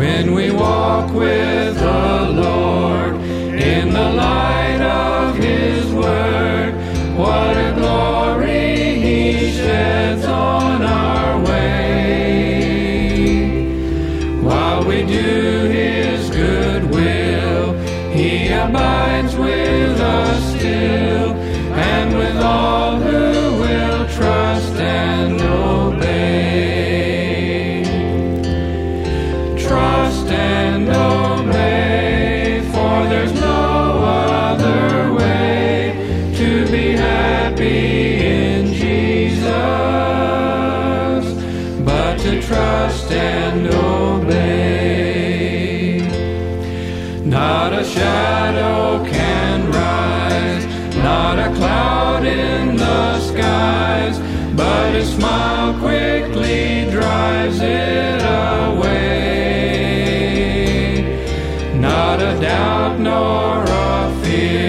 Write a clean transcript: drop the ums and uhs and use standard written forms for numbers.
when we walk with the Lord in the light of His Word. What a glory He sheds on our way. While we do His good will, He abides with us still, and with all who will trust and obey. Trust and obey, for there's no other way to be happy in Jesus but to trust and obey. Not a shadow can rise, not a cloud in the skies, but His smile quickly drives it away. Not a doubt nor a fear